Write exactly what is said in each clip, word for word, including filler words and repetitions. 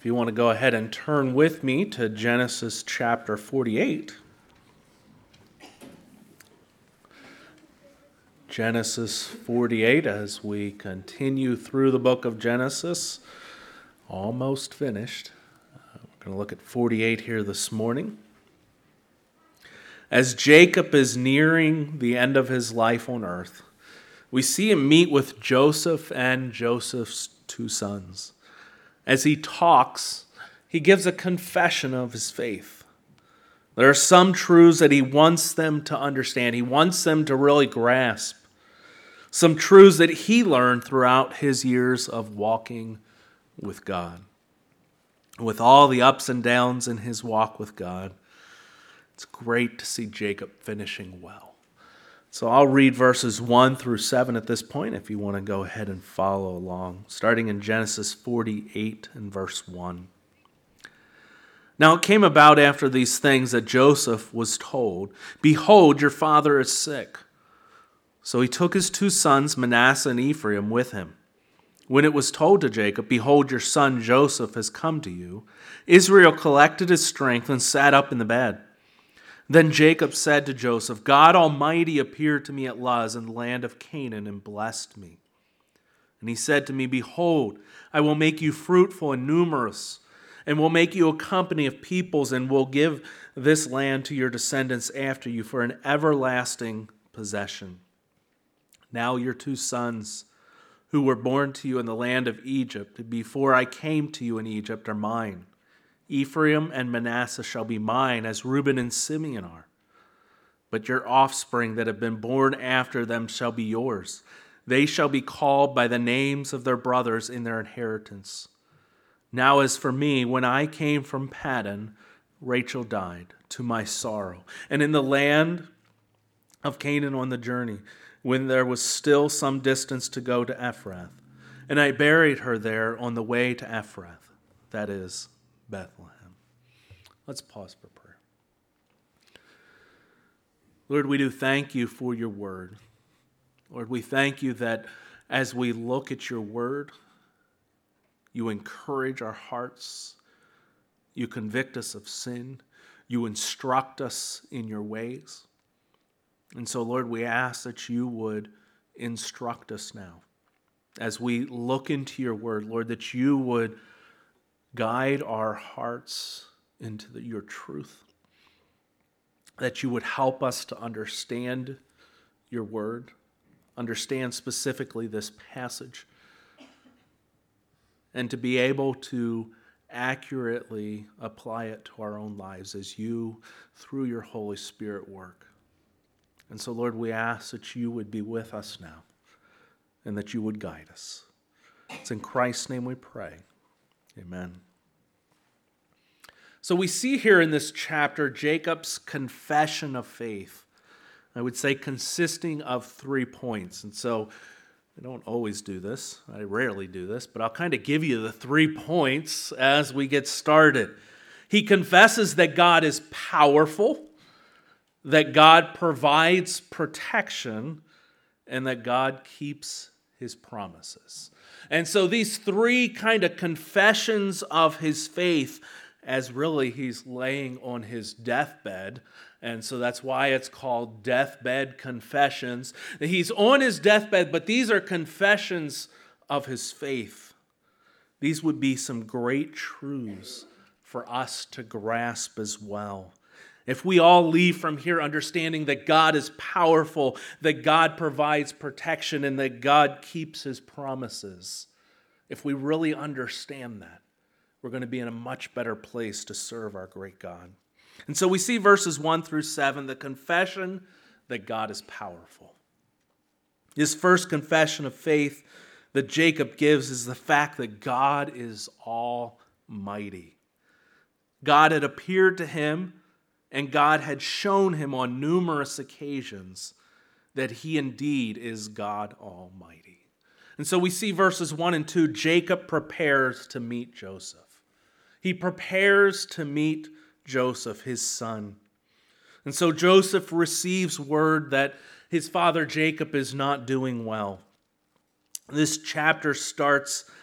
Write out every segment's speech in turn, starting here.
If you want to go ahead and turn with me to Genesis chapter forty-eight. Genesis forty-eight, as we continue through the book of Genesis, almost finished. Uh, we're going to look at forty-eight here this morning. As Jacob is nearing the end of his life on earth, we see him meet with Joseph and Joseph's two sons. As he talks, he gives a confession of his faith. There are some truths that he wants them to understand. He wants them to really grasp. Some truths that he learned throughout his years of walking with God. With all the ups and downs in his walk with God, it's great to see Jacob finishing well. So I'll read verses one through seven at this point if you want to go ahead and follow along, starting in Genesis forty-eight and verse one. Now it came about after these things that Joseph was told, "Behold, your father is sick." So he took his two sons, Manasseh and Ephraim, with him. When it was told to Jacob, "Behold, your son Joseph has come to you," Israel collected his strength and sat up in the bed. Then Jacob said to Joseph, "God Almighty appeared to me at Luz in the land of Canaan and blessed me. And he said to me, Behold, I will make you fruitful and numerous, and will make you a company of peoples, and will give this land to your descendants after you for an everlasting possession. Now your two sons, who were born to you in the land of Egypt, before I came to you in Egypt, are mine. Ephraim and Manasseh shall be mine, as Reuben and Simeon are. But your offspring that have been born after them shall be yours. They shall be called by the names of their brothers in their inheritance. Now as for me, when I came from Paddan, Rachel died, to my sorrow. And in the land of Canaan on the journey, when there was still some distance to go to Ephrath, and I buried her there on the way to Ephrath, that is, Bethlehem." Let's pause for prayer. Lord, we do thank you for your word. Lord, we thank you that as we look at your word, you encourage our hearts, you convict us of sin, you instruct us in your ways. And so, Lord, we ask that you would instruct us now. As we look into your word, Lord, that you would guide our hearts into the, your truth, that you would help us to understand your word, understand specifically this passage, and to be able to accurately apply it to our own lives as you, through your Holy Spirit, work. And so, Lord, we ask that you would be with us now and that you would guide us. It's in Christ's name we pray. Amen. So we see here in this chapter Jacob's confession of faith. I would say consisting of three points. And so I don't always do this. I rarely do this, but I'll kind of give you the three points as we get started. He confesses that God is powerful, that God provides protection, and that God keeps his promises. And so these three kind of confessions of his faith, as really he's laying on his deathbed, and so that's why it's called deathbed confessions. He's on his deathbed, but these are confessions of his faith. These would be some great truths for us to grasp as well. If we all leave from here understanding that God is powerful, that God provides protection, and that God keeps his promises, if we really understand that, we're going to be in a much better place to serve our great God. And so we see verses one through seven, the confession that God is powerful. His first confession of faith that Jacob gives is the fact that God is almighty. God had appeared to him, and God had shown him on numerous occasions that he indeed is God Almighty. And so we see verses one and two, Jacob prepares to meet Joseph. He prepares to meet Joseph, his son. And so Joseph receives word that his father Jacob is not doing well. This chapter starts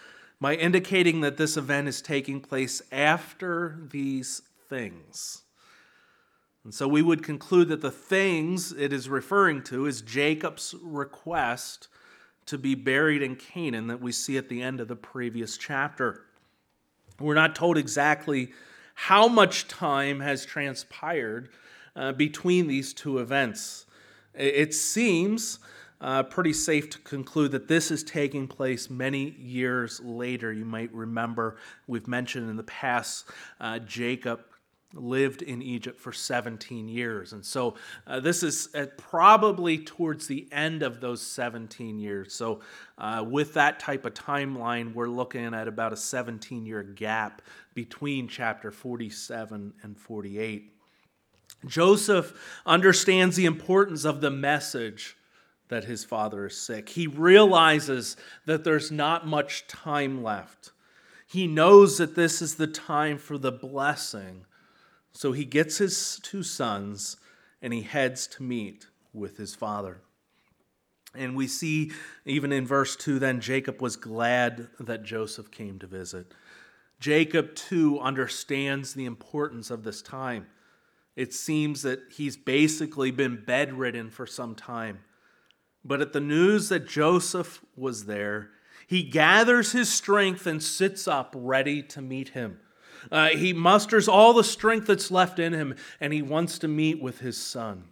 by indicating that this event is taking place after these things. And so we would conclude that the things it is referring to is Jacob's request to be buried in Canaan that we see at the end of the previous chapter. We're not told exactly how much time has transpired uh, between these two events. It seems uh, pretty safe to conclude that this is taking place many years later. You might remember we've mentioned in the past uh, Jacob lived in Egypt for seventeen years. And so uh, this is uh, probably towards the end of those seventeen years. So uh, with that type of timeline, we're looking at about a seventeen-year gap between chapter forty-seven and forty-eight. Joseph understands the importance of the message that his father is sick. He realizes that there's not much time left. He knows that this is the time for the blessing. So he gets his two sons and he heads to meet with his father. And we see even in verse two, then Jacob was glad that Joseph came to visit. Jacob too understands the importance of this time. It seems that he's basically been bedridden for some time. But at the news that Joseph was there, he gathers his strength and sits up ready to meet him. Uh, he musters all the strength that's left in him, and he wants to meet with his son.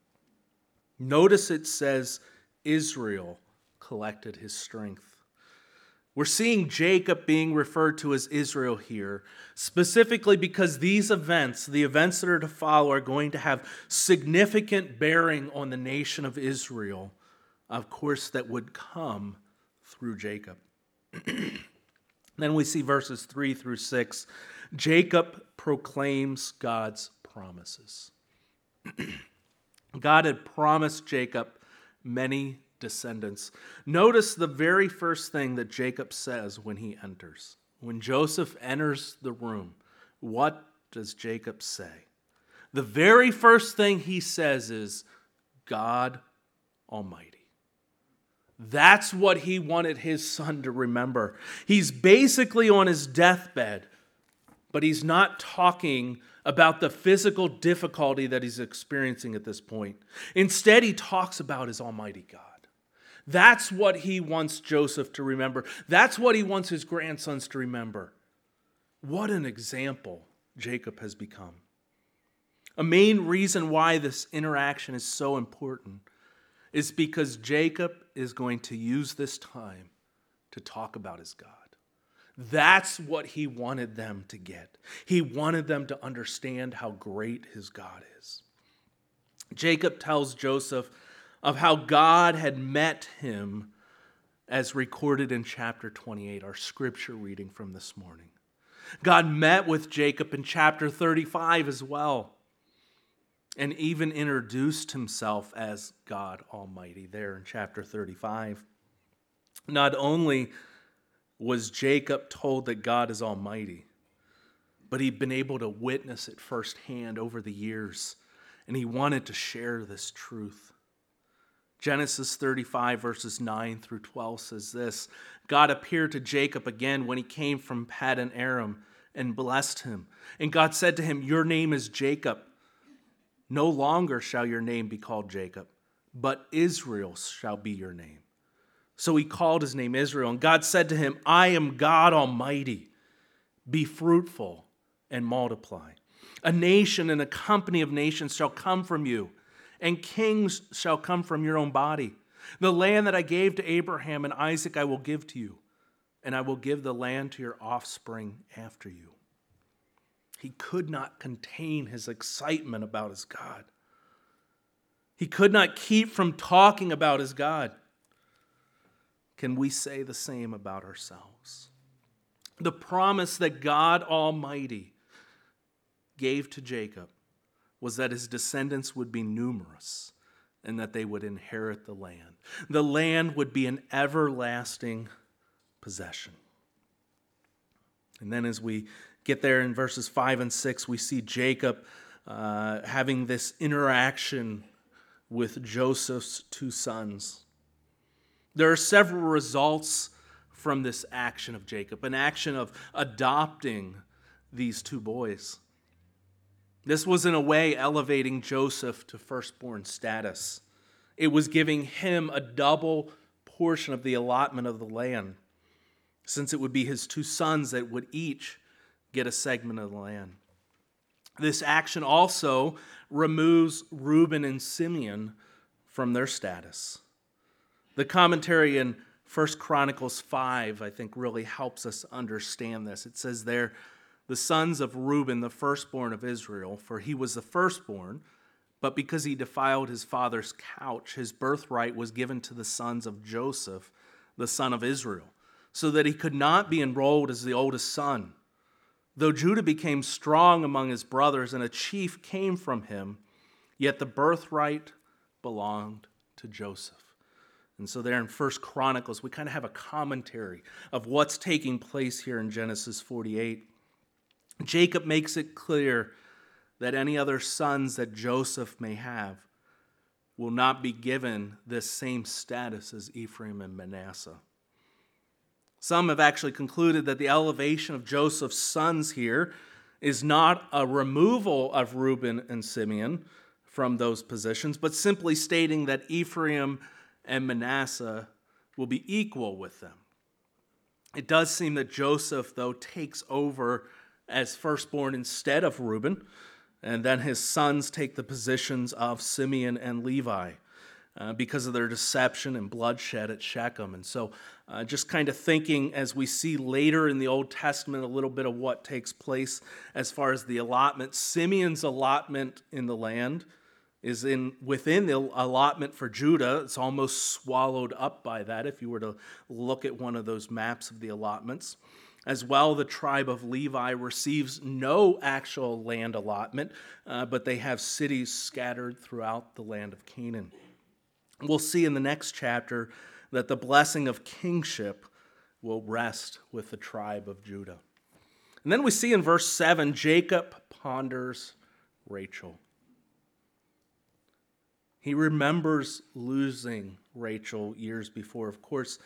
Notice it says Israel collected his strength. We're seeing Jacob being referred to as Israel here, specifically because these events, the events that are to follow, are going to have significant bearing on the nation of Israel, of course, that would come through Jacob. Then we see verses three through six. Jacob proclaims God's promises. God had promised Jacob many descendants. Notice the very first thing that Jacob says when he enters. When Joseph enters the room, what does Jacob say? The very first thing he says is, God Almighty. That's what he wanted his son to remember. He's basically on his deathbed, but he's not talking about the physical difficulty that he's experiencing at this point. Instead, he talks about his Almighty God. That's what he wants Joseph to remember. That's what he wants his grandsons to remember. What an example Jacob has become. A main reason why this interaction is so important is because Jacob is going to use this time to talk about his God. That's what he wanted them to get. He wanted them to understand how great his God is. Jacob tells Joseph of how God had met him as recorded in chapter twenty-eight, our scripture reading from this morning. God met with Jacob in chapter thirty-five as well, and even introduced himself as God Almighty there in chapter thirty-five. Not only was Jacob told that God is Almighty, but he'd been able to witness it firsthand over the years, and he wanted to share this truth. Genesis thirty-five verses nine through twelve says this, God appeared to Jacob again when he came from Paddan Aram and blessed him. And God said to him, your name is Jacob. No longer shall your name be called Jacob, but Israel shall be your name. So he called his name Israel. And God said to him, I am God Almighty. Be fruitful and multiply. A nation and a company of nations shall come from you, and kings shall come from your own body. The land that I gave to Abraham and Isaac I will give to you, and I will give the land to your offspring after you. He could not contain his excitement about his God. He could not keep from talking about his God. Can we say the same about ourselves? The promise that God Almighty gave to Jacob was that his descendants would be numerous and that they would inherit the land. The land would be an everlasting possession. And then as we get there in verses five and six, we see Jacob uh, having this interaction with Joseph's two sons. There are several results from this action of Jacob, an action of adopting these two boys. This was in a way elevating Joseph to firstborn status. It was giving him a double portion of the allotment of the land, since it would be his two sons that would each get a segment of the land. This action also removes Reuben and Simeon from their status. The commentary in First Chronicles five, I think, really helps us understand this. It says there, the sons of Reuben, the firstborn of Israel, for he was the firstborn, but because he defiled his father's couch, his birthright was given to the sons of Joseph, the son of Israel, so that he could not be enrolled as the oldest son. Though Judah became strong among his brothers and a chief came from him, yet the birthright belonged to Joseph. And so there in First Chronicles, we kind of have a commentary of what's taking place here in Genesis forty-eight. Jacob makes it clear that any other sons that Joseph may have will not be given this same status as Ephraim and Manasseh. Some have actually concluded that the elevation of Joseph's sons here is not a removal of Reuben and Simeon from those positions, but simply stating that Ephraim and Manasseh will be equal with them. It does seem that Joseph, though, takes over as firstborn instead of Reuben, and then his sons take the positions of Simeon and Levi uh, because of their deception and bloodshed at Shechem. And so uh, just kind of thinking as we see later in the Old Testament a little bit of what takes place as far as the allotment. Simeon's allotment in the land is in within the allotment for Judah. It's almost swallowed up by that if you were to look at one of those maps of the allotments. As well, the tribe of Levi receives no actual land allotment, uh, but they have cities scattered throughout the land of Canaan. We'll see in the next chapter that the blessing of kingship will rest with the tribe of Judah. And then we see in verse seven, Jacob ponders Rachel. He remembers losing Rachel years before. Of course,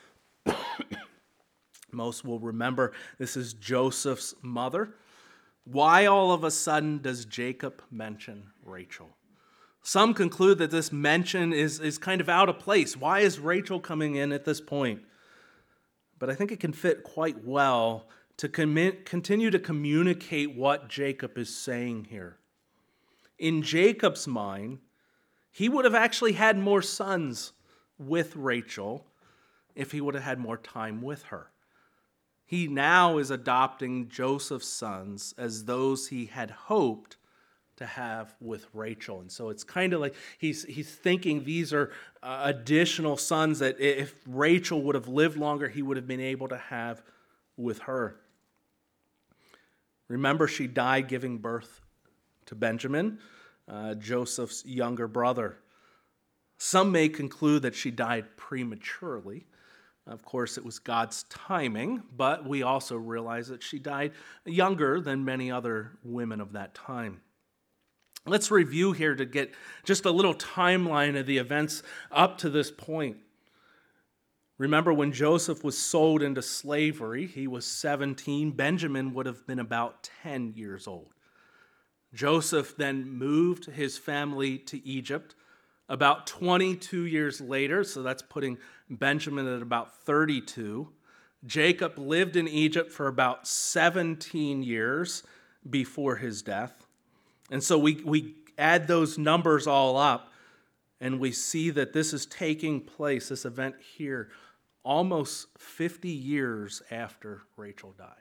most will remember this is Joseph's mother. Why all of a sudden does Jacob mention Rachel? Some conclude that this mention is, is kind of out of place. Why is Rachel coming in at this point? But I think it can fit quite well to commit, continue to communicate what Jacob is saying here. In Jacob's mind, he would have actually had more sons with Rachel if he would have had more time with her. He now is adopting Joseph's sons as those he had hoped to have with Rachel. And so it's kind of like he's he's thinking these are uh, additional sons that if Rachel would have lived longer, he would have been able to have with her. Remember, she died giving birth to Benjamin, uh, Joseph's younger brother. Some may conclude that she died prematurely. Of course, it was God's timing, but we also realize that she died younger than many other women of that time. Let's review here to get just a little timeline of the events up to this point. Remember, when Joseph was sold into slavery, he was seventeen. Benjamin would have been about ten years old. Joseph then moved his family to Egypt about twenty-two years later, so that's putting Benjamin at about thirty-two. Jacob lived in Egypt for about seventeen years before his death. And so we, we add those numbers all up, and we see that this is taking place, this event here, almost fifty years after Rachel died.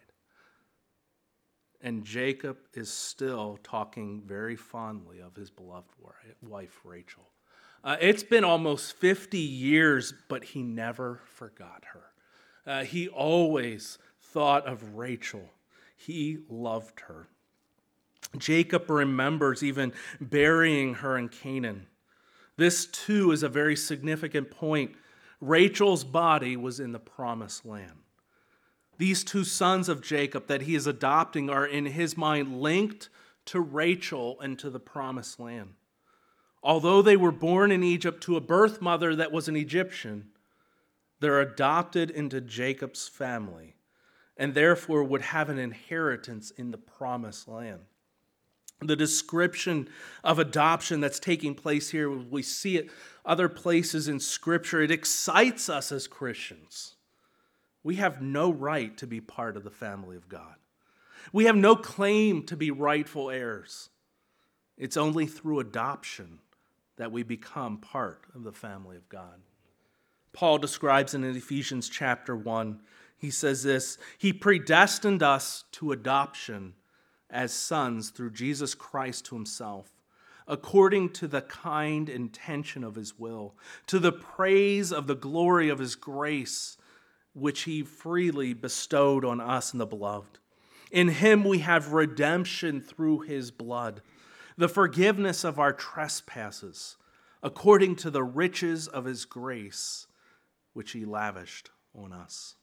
And Jacob is still talking very fondly of his beloved wife, Rachel. Uh, it's been almost fifty years, but he never forgot her. Uh, he always thought of Rachel. He loved her. Jacob remembers even burying her in Canaan. This, too, is a very significant point. Rachel's body was in the promised land. These two sons of Jacob that he is adopting are, in his mind, linked to Rachel and to the promised land. Although they were born in Egypt to a birth mother that was an Egyptian, They're adopted into Jacob's family and therefore would have an inheritance in the promised land. The description of adoption that's taking place here, we see it other places in Scripture. It excites us as Christians. We have no right to be part of the family of God. We have no claim to be rightful heirs. It's only through adoption that we become part of the family of God. Paul describes in Ephesians chapter one, he says this, He predestined us to adoption as sons through Jesus Christ to himself, according to the kind intention of his will, to the praise of the glory of his grace, which he freely bestowed on us in the beloved. In him we have redemption through his blood, the forgiveness of our trespasses, according to the riches of his grace, which he lavished on us.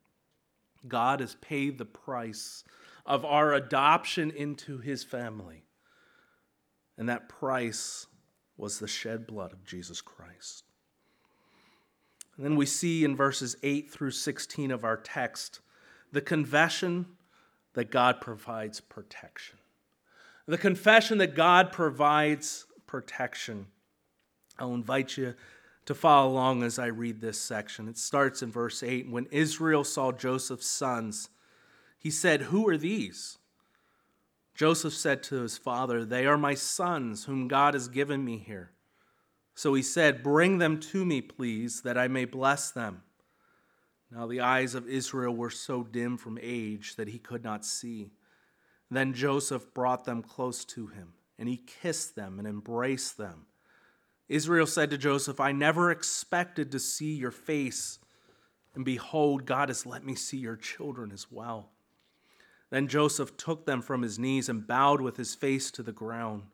God has paid the price of our adoption into his family. And that price was the shed blood of Jesus Christ. And then we see in verses eight through sixteen of our text the confession that God provides protection. The confession that God provides protection. I'll invite you to follow along as I read this section. It starts in verse eight. When Israel saw Joseph's sons, he said, "Who are these?" Joseph said to his father, "They are my sons, whom God has given me here." So he said, "Bring them to me, please, that I may bless them." Now the eyes of Israel were so dim from age that he could not see. Then Joseph brought them close to him, and he kissed them and embraced them. Israel said to Joseph, "I never expected to see your face, and behold, God has let me see your children as well." Then Joseph took them from his knees and bowed with his face to the ground.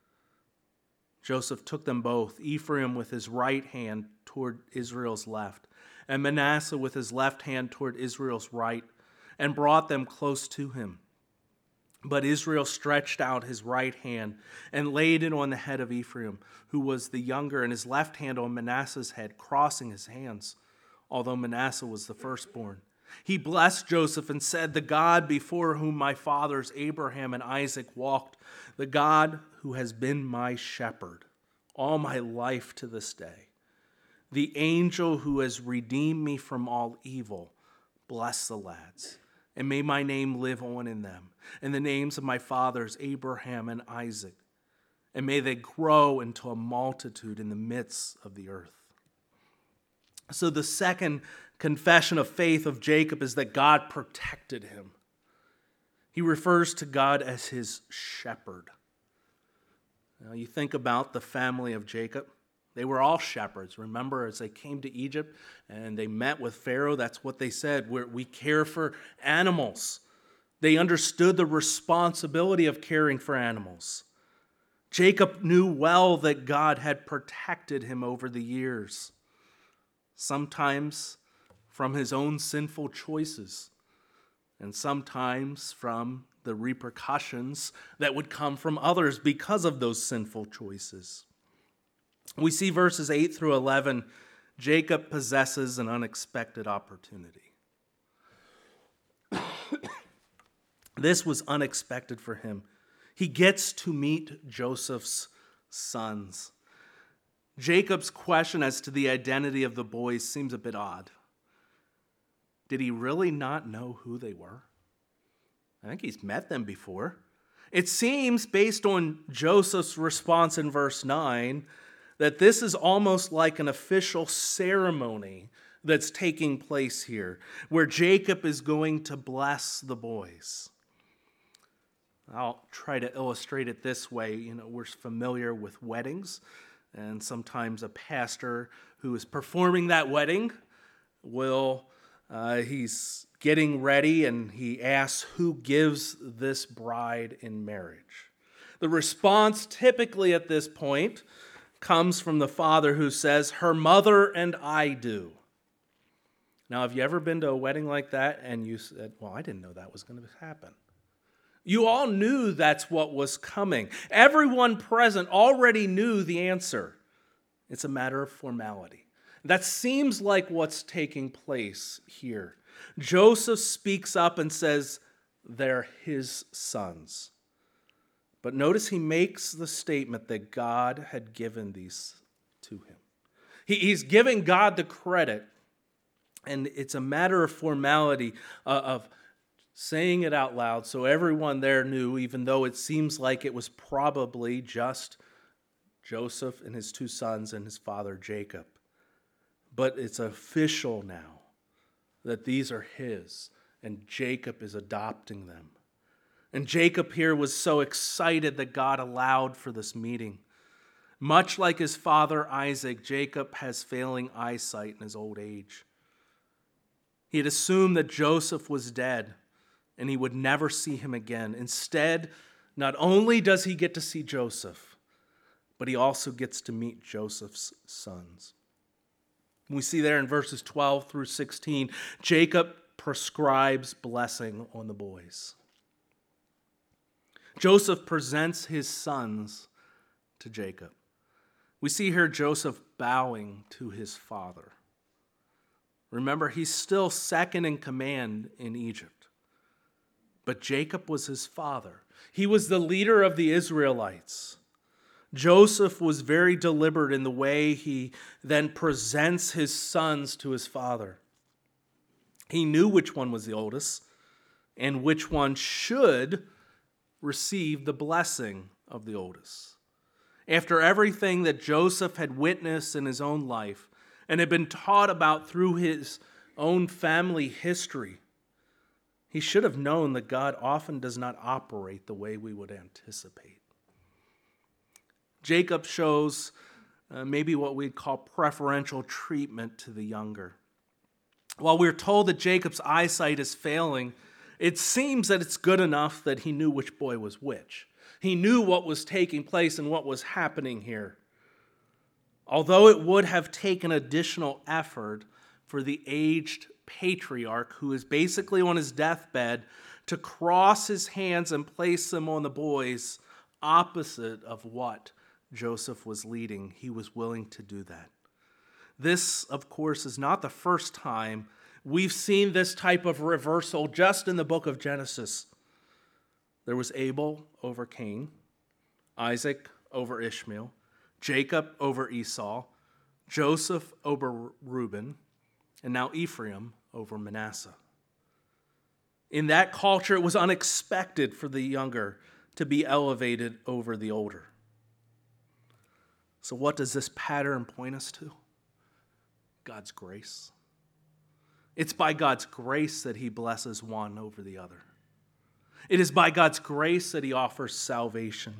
Joseph took them both, Ephraim with his right hand toward Israel's left, and Manasseh with his left hand toward Israel's right, and brought them close to him. But Israel stretched out his right hand and laid it on the head of Ephraim, who was the younger, and his left hand on Manasseh's head, crossing his hands, although Manasseh was the firstborn. He blessed Joseph and said, "The God before whom my fathers Abraham and Isaac walked, the God who has been my shepherd all my life to this day, the angel who has redeemed me from all evil, bless the lads, and may my name live on in them, and the names of my fathers Abraham and Isaac, and may they grow into a multitude in the midst of the earth." So the second confession of faith of Jacob is that God protected him. He refers to God as his shepherd. Now you think about the family of Jacob. They were all shepherds. Remember, as they came to Egypt and they met with Pharaoh, that's what they said. We're, we care for animals. They understood the responsibility of caring for animals. Jacob knew well that God had protected him over the years, sometimes from his own sinful choices, and sometimes from the repercussions that would come from others because of those sinful choices. We see verses eight through eleven, Jacob possesses an unexpected opportunity. This was unexpected for him. He gets to meet Joseph's sons. Jacob's question as to the identity of the boys seems a bit odd. Did he really not know who they were? I think he's met them before. It seems, based on Joseph's response in verse nine, that this is almost like an official ceremony that's taking place here, where Jacob is going to bless the boys. I'll try to illustrate it this way. You know, we're familiar with weddings, and sometimes a pastor who is performing that wedding will, uh, he's getting ready and he asks who gives this bride in marriage. The response typically at this point comes from the father who says, "Her mother and I do." Now, have you ever been to a wedding like that and you said, "Well, I didn't know that was going to happen"? You all knew that's what was coming. Everyone present already knew the answer. It's a matter of formality. That seems like what's taking place here. Joseph speaks up and says, they're his sons. But notice he makes the statement that God had given these to him. He, he's giving God the credit, and it's a matter of formality uh, of saying it out loud so everyone there knew, even though it seems like it was probably just Joseph and his two sons and his father Jacob. But it's official now that these are his, and Jacob is adopting them. And Jacob here was so excited that God allowed for this meeting. Much like his father Isaac, Jacob has failing eyesight in his old age. He had assumed that Joseph was dead and he would never see him again. Instead, not only does he get to see Joseph, but he also gets to meet Joseph's sons. We see there in verses twelve through sixteen, Jacob prescribes blessing on the boys. Joseph presents his sons to Jacob. We see here Joseph bowing to his father. Remember, he's still second in command in Egypt. But Jacob was his father. He was the leader of the Israelites. Joseph was very deliberate in the way he then presents his sons to his father. He knew which one was the oldest and which one should receive the blessing of the oldest. After everything that Joseph had witnessed in his own life and had been taught about through his own family history, he should have known that God often does not operate the way we would anticipate. Jacob shows uh, maybe what we'd call preferential treatment to the younger. While we're told that Jacob's eyesight is failing, it seems that it's good enough that he knew which boy was which. He knew what was taking place and what was happening here. Although it would have taken additional effort for the aged patriarch, who is basically on his deathbed, to cross his hands and place them on the boys opposite of what Joseph was leading, he was willing to do that. This, of course, is not the first time we've seen this type of reversal just in the book of Genesis. There was Abel over Cain, Isaac over Ishmael, Jacob over Esau, Joseph over Reuben, and now Ephraim over Manasseh. In that culture, it was unexpected for the younger to be elevated over the older. So what does this pattern point us to? God's grace. It's by God's grace that he blesses one over the other. It is by God's grace that he offers salvation.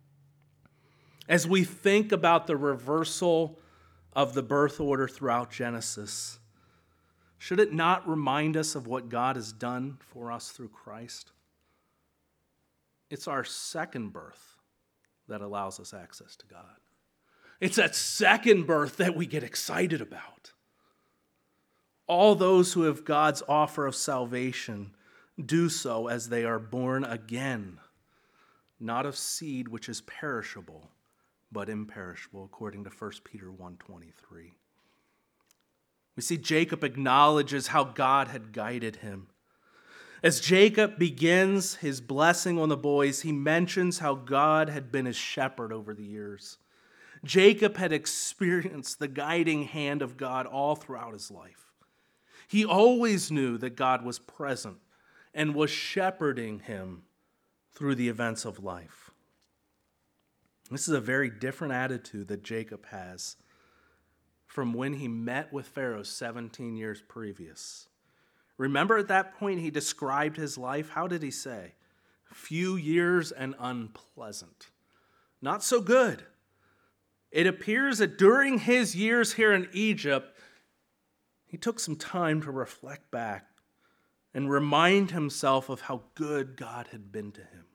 As we think about the reversal of the birth order throughout Genesis, should it not remind us of what God has done for us through Christ? It's our second birth that allows us access to God. It's that second birth that we get excited about. All those who have God's offer of salvation do so as they are born again, not of seed which is perishable, but imperishable, according to First Peter one twenty-three. We see Jacob acknowledges how God had guided him. As Jacob begins his blessing on the boys, he mentions how God had been his shepherd over the years. Jacob had experienced the guiding hand of God all throughout his life. He always knew that God was present and was shepherding him through the events of life. This is a very different attitude that Jacob has from when he met with Pharaoh seventeen years previous. Remember at that point he described his life? How did he say? Few years and unpleasant. Not so good. It appears that during his years here in Egypt, he took some time to reflect back and remind himself of how good God had been to him.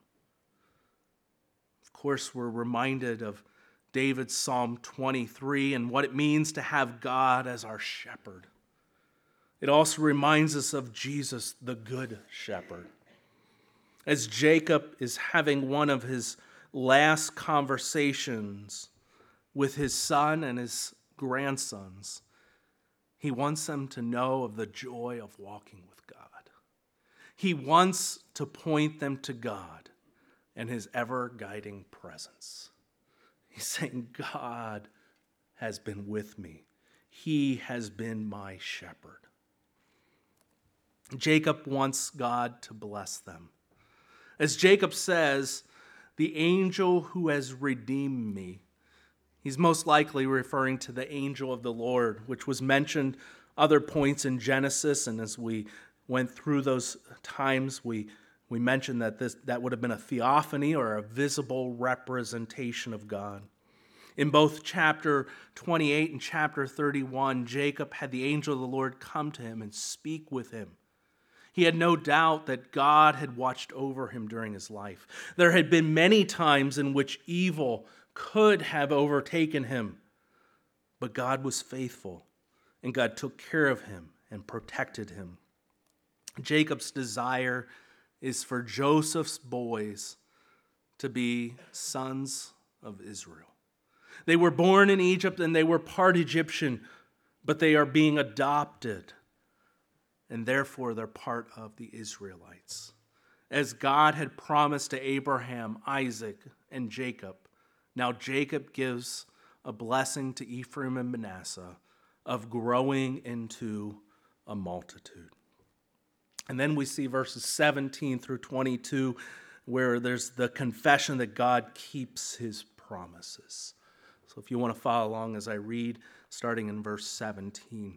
Of course, we're reminded of David's Psalm twenty-three and what it means to have God as our shepherd. It also reminds us of Jesus, the good shepherd. As Jacob is having one of his last conversations with his son and his grandsons, He wants them to know of the joy of walking with God. He wants to point them to God and his ever-guiding presence. He's saying, God has been with me. He has been my shepherd. Jacob wants God to bless them. As Jacob says, the angel who has redeemed me. He's most likely referring to the angel of the Lord, which was mentioned other points in Genesis. And as we went through those times, we, we mentioned that this that would have been a theophany or a visible representation of God. In both chapter twenty-eight and chapter thirty-one, Jacob had the angel of the Lord come to him and speak with him. He had no doubt that God had watched over him during his life. There had been many times in which evil could have overtaken him, but God was faithful, and God took care of him and protected him. Jacob's desire is for Joseph's boys to be sons of Israel. They were born in Egypt and they were part Egyptian, but they are being adopted, and therefore they're part of the Israelites. As God had promised to Abraham, Isaac, and Jacob, now Jacob gives a blessing to Ephraim and Manasseh of growing into a multitude. And then we see verses seventeen through twenty-two, where there's the confession that God keeps his promises. So if you want to follow along as I read, starting in verse seventeen.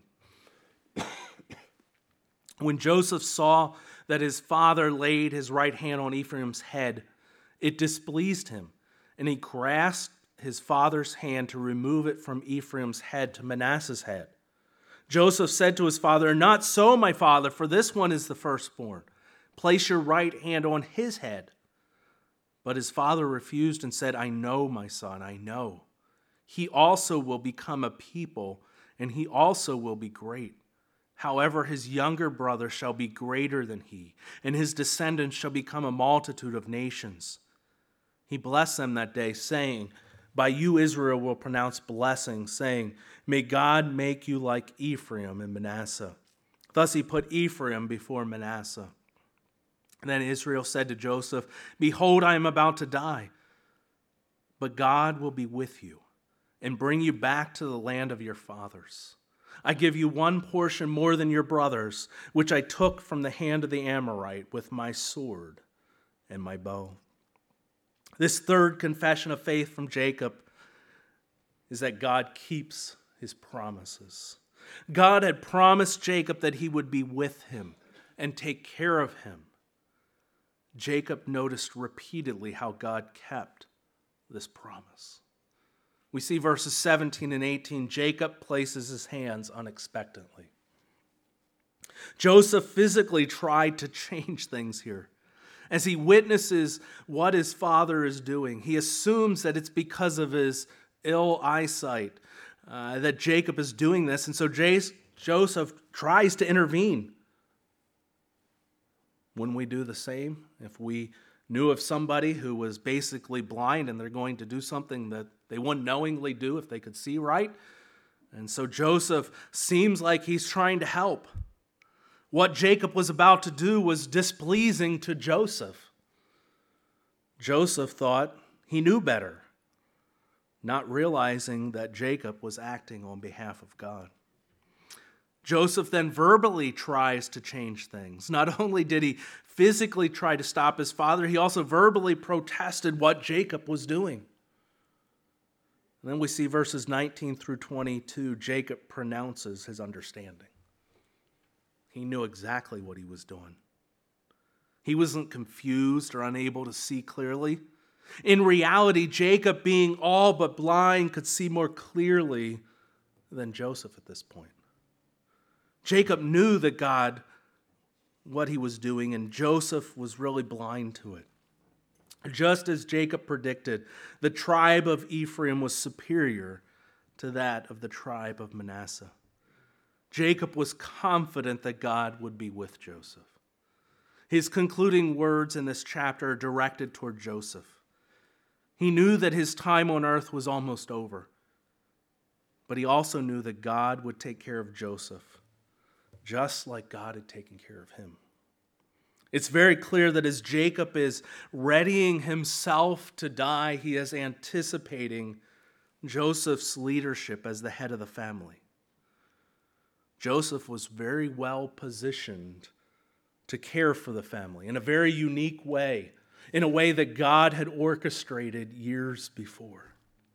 When Joseph saw that his father laid his right hand on Ephraim's head, it displeased him, and he grasped his father's hand to remove it from Ephraim's head to Manasseh's head. Joseph said to his father, "Not so, my father, for this one is the firstborn. Place your right hand on his head." But his father refused and said, "I know, my son, I know. He also will become a people, and he also will be great. However, his younger brother shall be greater than he, and his descendants shall become a multitude of nations." He blessed them that day, saying, "By you Israel will pronounce blessing, saying, may God make you like Ephraim and Manasseh." Thus he put Ephraim before Manasseh. And then Israel said to Joseph, "Behold, I am about to die, but God will be with you and bring you back to the land of your fathers. I give you one portion more than your brothers, which I took from the hand of the Amorite with my sword and my bow." This third confession of faith from Jacob is that God keeps his promises. God had promised Jacob that he would be with him and take care of him. Jacob noticed repeatedly how God kept this promise. We see verses seventeen and eighteen, Jacob places his hands unexpectedly. Joseph physically tried to change things here. As he witnesses what his father is doing, he assumes that it's because of his ill eyesight uh, that Jacob is doing this. And so J- Joseph tries to intervene. Wouldn't we do the same if we knew of somebody who was basically blind and they're going to do something that they wouldn't knowingly do if they could see right? And so Joseph seems like he's trying to help. What Jacob was about to do was displeasing to Joseph. Joseph thought he knew better, not realizing that Jacob was acting on behalf of God. Joseph then verbally tries to change things. Not only did he physically try to stop his father, he also verbally protested what Jacob was doing. And then we see verses nineteen through twenty-two, Jacob pronounces his understanding. He knew exactly what he was doing. He wasn't confused or unable to see clearly. In reality, Jacob, being all but blind, could see more clearly than Joseph at this point. Jacob knew that God, what he was doing, and Joseph was really blind to it. Just as Jacob predicted, the tribe of Ephraim was superior to that of the tribe of Manasseh. Jacob was confident that God would be with Joseph. His concluding words in this chapter are directed toward Joseph. He knew that his time on earth was almost over. But he also knew that God would take care of Joseph, just like God had taken care of him. It's very clear that as Jacob is readying himself to die, he is anticipating Joseph's leadership as the head of the family. Joseph was very well positioned to care for the family in a very unique way, in a way that God had orchestrated years before.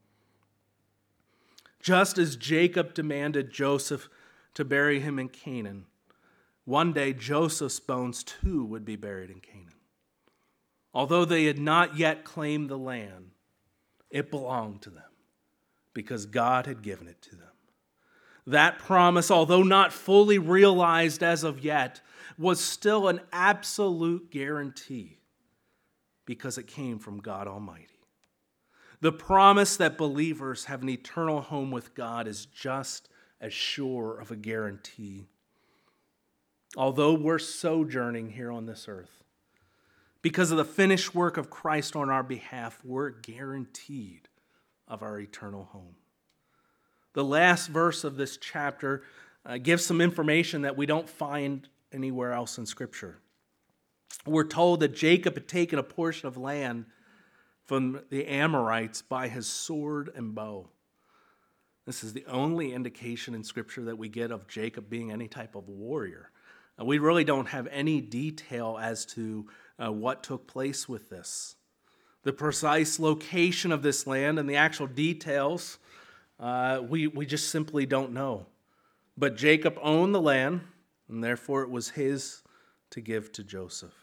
Just as Jacob demanded Joseph to bury him in Canaan, one day Joseph's bones too would be buried in Canaan. Although they had not yet claimed the land, it belonged to them because God had given it to them. That promise, although not fully realized as of yet, was still an absolute guarantee because it came from God Almighty. The promise that believers have an eternal home with God is just as sure of a guarantee. Although we're sojourning here on this earth, because of the finished work of Christ on our behalf, we're guaranteed of our eternal home. The last verse of this chapter uh, gives some information that we don't find anywhere else in Scripture. We're told that Jacob had taken a portion of land from the Amorites by his sword and bow. This is the only indication in Scripture that we get of Jacob being any type of warrior. Uh, we really don't have any detail as to uh, what took place with this. The precise location of this land and the actual details, uh, we, we just simply don't know. But Jacob owned the land, and therefore it was his to give to Joseph.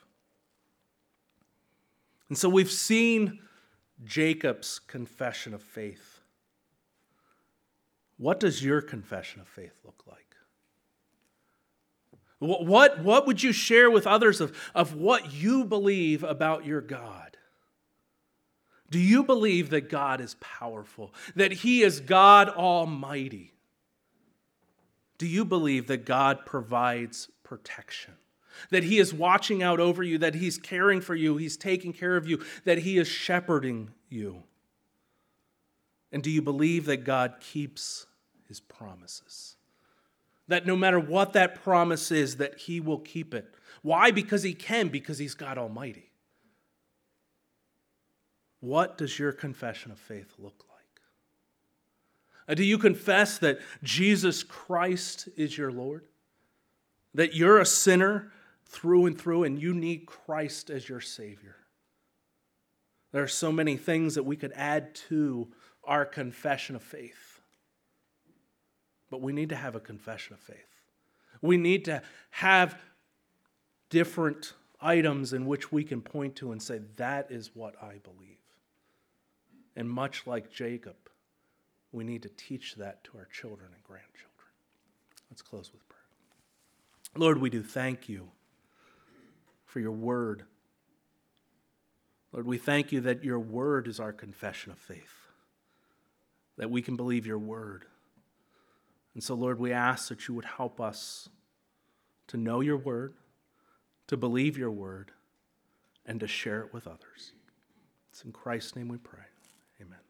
And so we've seen Jacob's confession of faith. What does your confession of faith look like? What, what, what would you share with others of, of what you believe about your God? Do you believe that God is powerful, that He is God Almighty? Do you believe that God provides protection, that He is watching out over you, that He's caring for you, He's taking care of you, that He is shepherding you? And do you believe that God keeps His promises? That no matter what that promise is, that He will keep it. Why? Because He can, because He's God Almighty. What does your confession of faith look like? Uh, do you confess that Jesus Christ is your Lord? That you're a sinner through and through and you need Christ as your Savior? There are so many things that we could add to our confession of faith. But we need to have a confession of faith. We need to have different items in which we can point to and say, that is what I believe. And much like Jacob, we need to teach that to our children and grandchildren. Let's close with prayer. Lord, we do thank you for your word. Lord, we thank you that your word is our confession of faith, that we can believe your word. And so, Lord, we ask that you would help us to know your word, to believe your word, and to share it with others. It's in Christ's name we pray. Amen.